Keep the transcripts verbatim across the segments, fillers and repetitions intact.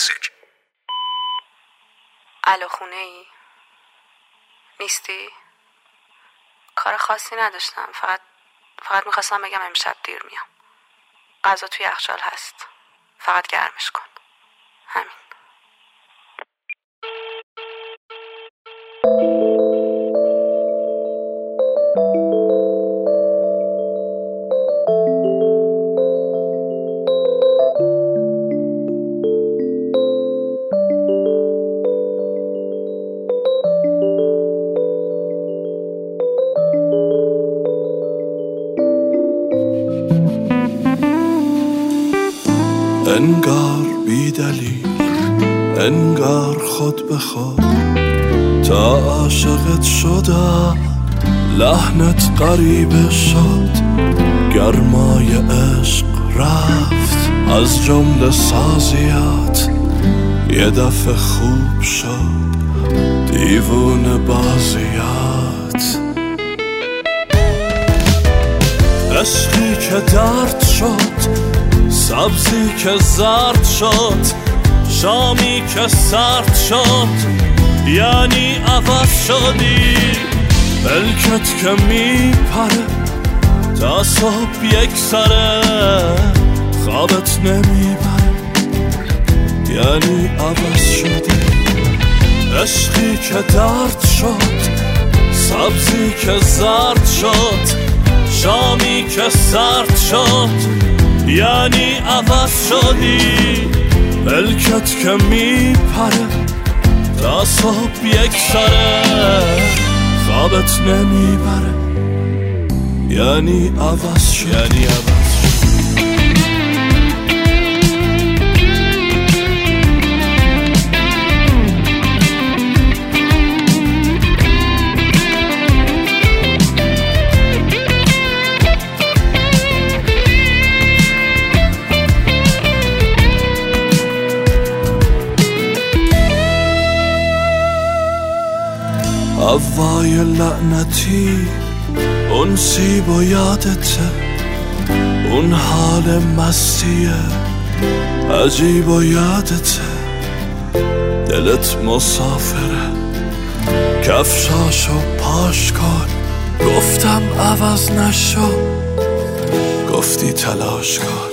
مسیج. الو خونه ای؟ نیستی؟ کار خاصی نداشتم، فقط فقط میخواستم بگم امشب دیر میام. غذا توی یخچال هست، فقط گرمش کن. همین. انگار بی دلیل، انگار خود به خود تا عاشقت شدم، لحنت غریبه شد، گرمای عشق رفت از جمله سازیات، یه دفعه خوب شد دیوونه بازیات. عشقی که درد شد، سبزی که زرد شد، شامی که سرد شد، یعنی عوض شدی. ملکت که میپره تا صبح یک سره، خوابت نمیبره یعنی عوض شدی. عشقی که درد شد، سبزی که زرد شد، شامی که سرد شد، یعنی عوض شدی. ملکت که میپره تا صبح یک سره، خوابت نمیبره یعنی عوض شدی. یعنی عوض شدی. هوای لعنتی، اون سیب و یادته، اون حال مستیه عجیب و یادته. دلت مسافره، کفشاشو پاش کن، گفتم عوض نشو، گفتی تلاش کن.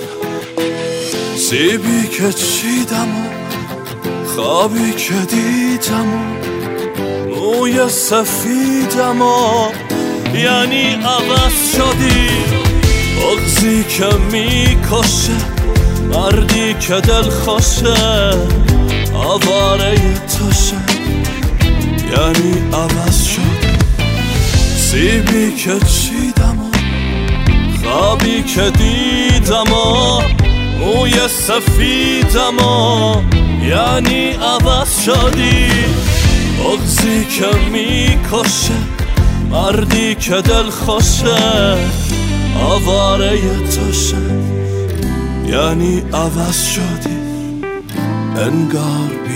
سیبی که چیدم و خوابی که دیدم، موی سفیدم و یعنی عوض شدی. بغضی که میکشه، مردی که دل خوشه، آواره توشه یعنی عوض شدی. سیبی که چیدم و خوابی که دیدم و موی سفیدم و یعنی عوض شدی. بغضی که میکشه، مردی که دل خوشه، آواره توشه یعنی عوض شدی. انگار